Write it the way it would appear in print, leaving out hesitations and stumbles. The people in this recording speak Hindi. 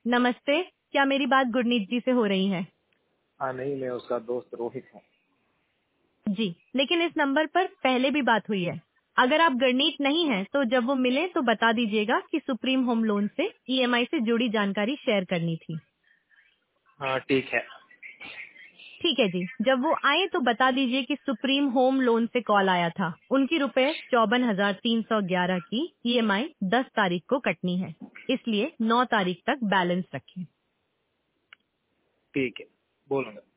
नमस्ते, क्या मेरी बात गुरनीत जी से हो रही है? हाँ नहीं, मैं उसका दोस्त रोहित हूँ। जी, लेकिन इस नंबर पर पहले भी बात हुई है। अगर आप गुरनीत नहीं हैं, तो जब वो मिले तो बता दीजिएगा कि सुप्रीम होम लोन से ईएमआई से जुड़ी जानकारी शेयर करनी थी। हाँ ठीक है। ठीक है जी, जब वो आए तो बता दीजिए कि सुप्रीम होम लोन से कॉल आया था। उनकी ₹54,311 की ईएमआई 10 तारीख को कटनी है, इसलिए 9 तारीख तक बैलेंस रखें। ठीक है, बोलूंगा।